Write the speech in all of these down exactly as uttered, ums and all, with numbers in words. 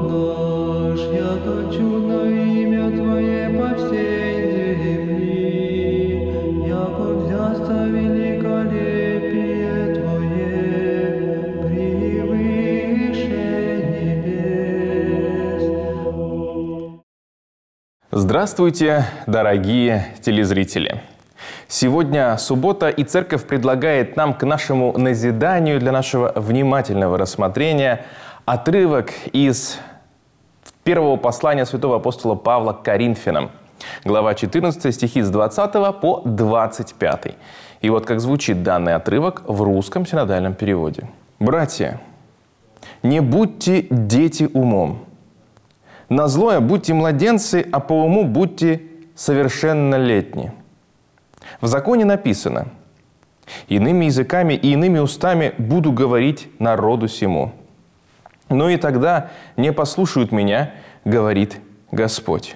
наш, яко чудно имя Твое по всей земли, яко взясто великолепие Твое превыше небес. Здравствуйте, дорогие телезрители! Сегодня суббота, и Церковь предлагает нам к нашему назиданию, для нашего внимательного рассмотрения, отрывок из первого послания святого апостола Павла к Коринфянам, глава четырнадцатая, стихи с двадцатого по двадцать пятый. И вот как звучит данный отрывок в русском синодальном переводе. «Братья, не будьте дети умом. На злое будьте младенцы, а по уму будьте совершеннолетни. В законе написано: иными языками и иными устами буду говорить народу сему. Но и тогда не послушают меня, говорит Господь.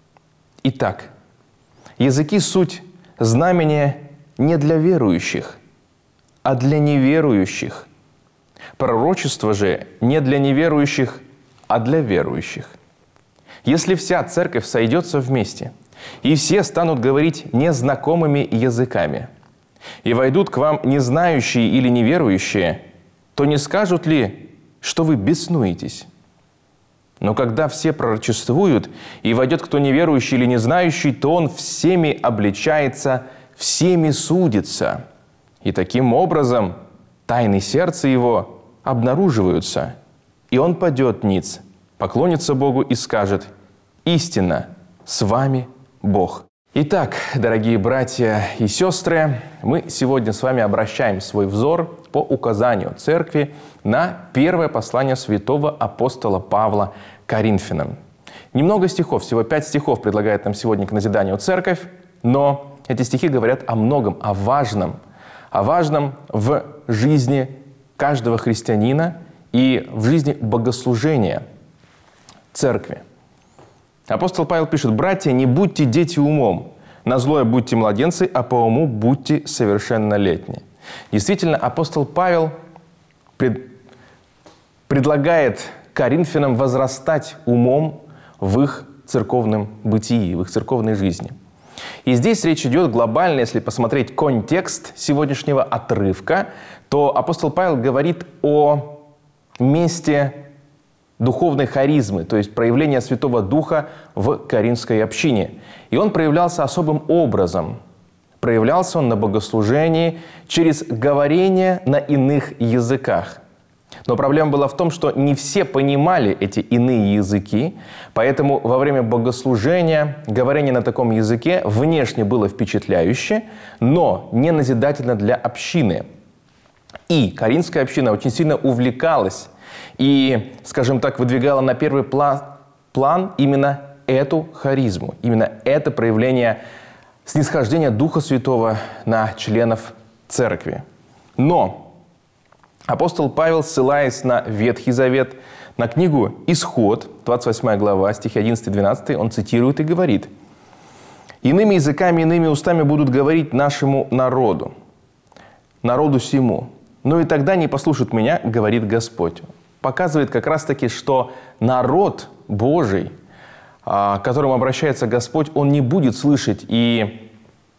Итак, языки суть знамения не для верующих, а для неверующих. Пророчество же не для неверующих, а для верующих. Если вся церковь сойдется вместе, и все станут говорить незнакомыми языками, и войдут к вам незнающие или неверующие, то не скажут ли, что вы беснуетесь? Но когда все пророчествуют, и войдет кто неверующий или незнающий, то он всеми обличается, всеми судится. И таким образом тайны сердца его обнаруживаются, и он падет ниц, поклонится Богу и скажет: «Истинно, с вами Бог». Итак, дорогие братья и сестры, мы сегодня с вами обращаем свой взор по указанию Церкви на первое послание святого апостола Павла Коринфянам. Немного стихов, всего пять стихов предлагает нам сегодня к назиданию Церковь, но эти стихи говорят о многом, о важном, о важном в жизни каждого христианина и в жизни богослужения Церкви. Апостол Павел пишет: «Братья, не будьте дети умом, на злое будьте младенцы, а по уму будьте совершеннолетни». Действительно, апостол Павел пред... предлагает коринфянам возрастать умом в их церковном бытии, в их церковной жизни. И здесь речь идет глобально, если посмотреть контекст сегодняшнего отрывка, то апостол Павел говорит о месте духовной харизмы, то есть проявления Святого Духа в коринфской общине. И он проявлялся особым образом. Проявлялся он на богослужении через говорение на иных языках. Но проблема была в том, что не все понимали эти иные языки, поэтому во время богослужения говорение на таком языке внешне было впечатляюще, но не назидательно для общины. И коринфская община очень сильно увлекалась и, скажем так, выдвигала на первый план, план именно эту харизму, именно это проявление снисхождения Духа Святого на членов Церкви. Но апостол Павел, ссылаясь на Ветхий Завет, на книгу «Исход», двадцать восьмая глава, стихи одиннадцатый-двенадцатый, он цитирует и говорит: «Иными языками, иными устами будут говорить нашему народу, народу сему. Но и тогда не послушают меня, говорит Господь». Показывает как раз-таки, что народ Божий, к которому обращается Господь, он не будет слышать и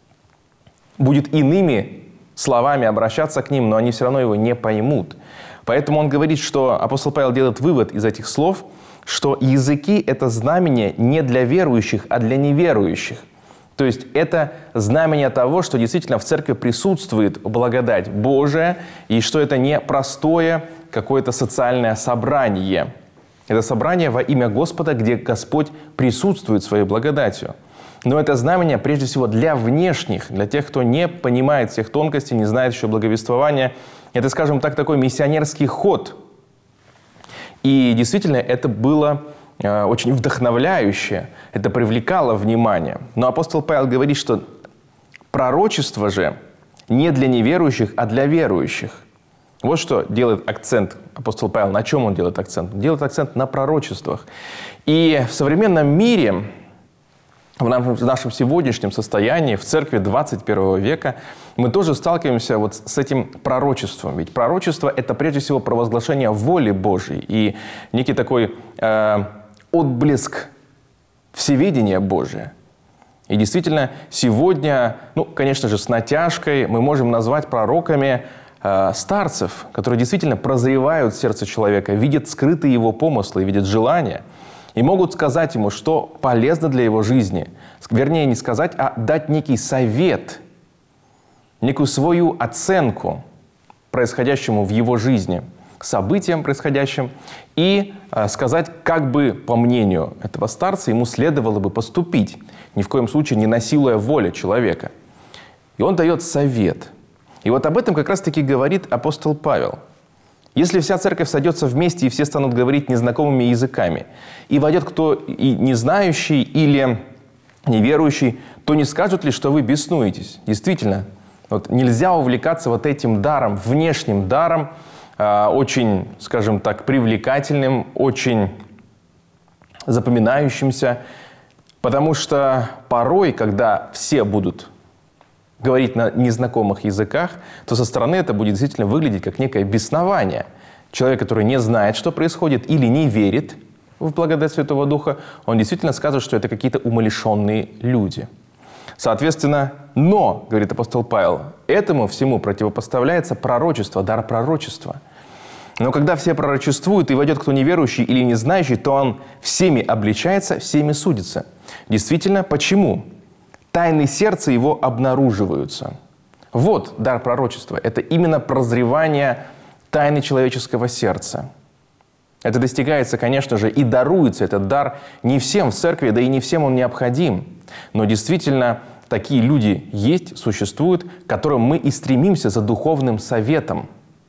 будет иными словами обращаться к ним, но они все равно его не поймут. Поэтому он говорит, что апостол Павел делает вывод из этих слов, что языки – это знамение не для верующих, а для неверующих. То есть это знамение того, что действительно в церкви присутствует благодать Божия, и что это не простое какое-то социальное собрание. Это собрание во имя Господа, где Господь присутствует своей благодатью. Но это знамение прежде всего для внешних, для тех, кто не понимает всех тонкостей, не знает еще благовествования. Это, скажем так, такой миссионерский ход. И действительно это было э, очень вдохновляюще, это привлекало внимание. Но апостол Павел говорит, что пророчество же не для неверующих, а для верующих. Вот что делает акцент апостол Павел. На чем он делает акцент? Он делает акцент на пророчествах. И в современном мире в нашем, в нашем сегодняшнем состоянии, в церкви двадцать первого века, мы тоже сталкиваемся вот с этим пророчеством. Ведь пророчество – это прежде всего провозглашение воли Божьей и некий такой э, отблеск всеведения Божия. И действительно, сегодня, ну, конечно же, с натяжкой мы можем назвать пророками э, старцев, которые действительно прозревают сердце человека, видят скрытые его помыслы, видят желания, и могут сказать ему, что полезно для его жизни. Вернее, не сказать, а дать некий совет, некую свою оценку происходящему в его жизни, событиям происходящим, и э, сказать, как бы, по мнению этого старца, ему следовало бы поступить, ни в коем случае не насилуя волю человека. И он дает совет. И вот об этом как раз-таки говорит апостол Павел. Если вся церковь сойдется вместе, и все станут говорить незнакомыми языками, и войдет кто и не знающий или неверующий, то не скажут ли, что вы беснуетесь? Действительно, вот нельзя увлекаться вот этим даром, внешним даром, э, очень, скажем так, привлекательным, очень запоминающимся, потому что порой, когда все будут говорить на незнакомых языках, то со стороны это будет действительно выглядеть как некое беснование. Человек, который не знает, что происходит, или не верит в благодать Святого Духа, он действительно скажет, что это какие-то умалишенные люди. Соответственно, но, говорит апостол Павел, этому всему противопоставляется пророчество, дар пророчества. Но когда все пророчествуют, и войдет кто неверующий или не знающий, то он всеми обличается, всеми судится. Действительно, почему? Тайны сердца его обнаруживаются. Вот дар пророчества. Это именно прозревание тайны человеческого сердца. Это достигается, конечно же, и даруется этот дар не всем в церкви, да и не всем он необходим. Но действительно, такие люди есть, существуют, к которым мы и стремимся за духовным советом.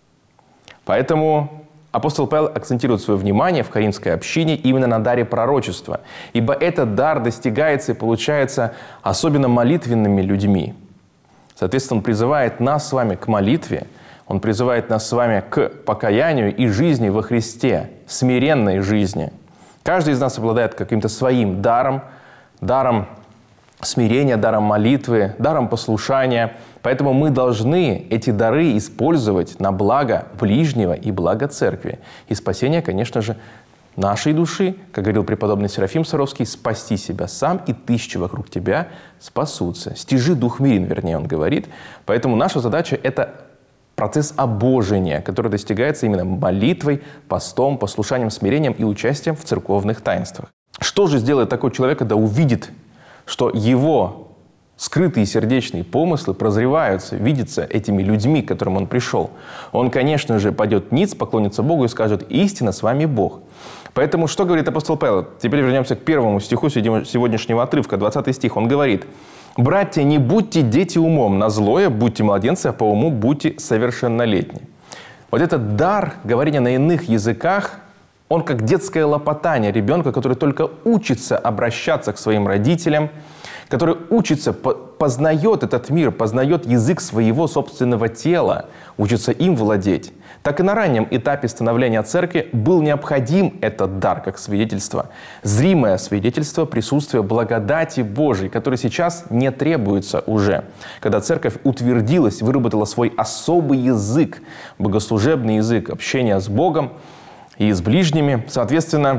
Поэтому апостол Павел акцентирует свое внимание в коринфской общине именно на даре пророчества, ибо этот дар достигается и получается особенно молитвенными людьми. Соответственно, он призывает нас с вами к молитве, он призывает нас с вами к покаянию и жизни во Христе, смиренной жизни. Каждый из нас обладает каким-то своим даром, даром смирения, даром молитвы, даром послушания. Поэтому мы должны эти дары использовать на благо ближнего и благо церкви. И спасение, конечно же, нашей души, как говорил преподобный Серафим Саровский, спасти себя сам, и тысячи вокруг тебя спасутся. Стяжи дух мирен, вернее, он говорит. Поэтому наша задача – это процесс обожения, который достигается именно молитвой, постом, послушанием, смирением и участием в церковных таинствах. Что же сделает такой человек, когда увидит, что его скрытые сердечные помыслы прозреваются, видятся этими людьми, к которым он пришел? Он, конечно же, пойдет ниц, поклонится Богу и скажет: «Истинно с вами Бог». Поэтому что говорит апостол Павел? Теперь вернемся к первому стиху сегодняшнего отрывка, двадцатый стих. Он говорит: «Братья, не будьте дети умом, на злое будьте младенцы, а по уму будьте совершеннолетни». Вот этот дар говорения на иных языках, он как детское лопотание ребенка, который только учится обращаться к своим родителям, который учится, познает этот мир, познает язык своего собственного тела, учится им владеть. Так и на раннем этапе становления церкви был необходим этот дар как свидетельство, зримое свидетельство присутствия благодати Божией, которое сейчас не требуется уже. Когда церковь утвердилась, выработала свой особый язык, богослужебный язык общения с Богом и с ближними, соответственно,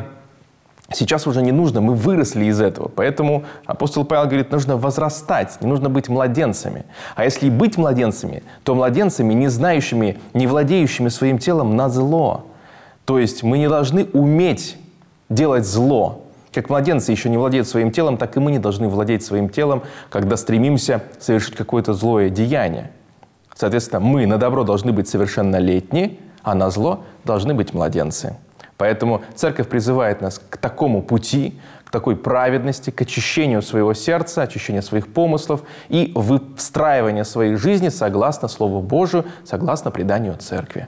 сейчас уже не нужно, мы выросли из этого. Поэтому апостол Павел говорит, нужно возрастать, не нужно быть младенцами. А если быть младенцами, то младенцами, не знающими, не владеющими своим телом на зло. То есть мы не должны уметь делать зло. Как младенцы еще не владеют своим телом, так и мы не должны владеть своим телом, когда стремимся совершить какое-то злое деяние. Соответственно, мы на добро должны быть совершеннолетние, а на зло должны быть младенцы. Поэтому церковь призывает нас к такому пути, к такой праведности, к очищению своего сердца, очищению своих помыслов и встраиванию своей жизни согласно Слову Божию, согласно преданию церкви.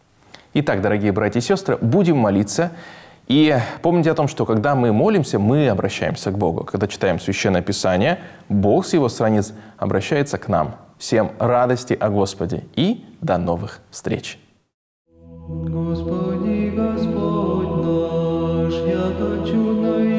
Итак, дорогие братья и сестры, будем молиться. И помните о том, что когда мы молимся, мы обращаемся к Богу. Когда читаем Священное Писание, Бог с Его страниц обращается к нам. Всем радости о Господе и до новых встреч! Господи, Господь наш, я хочу найти.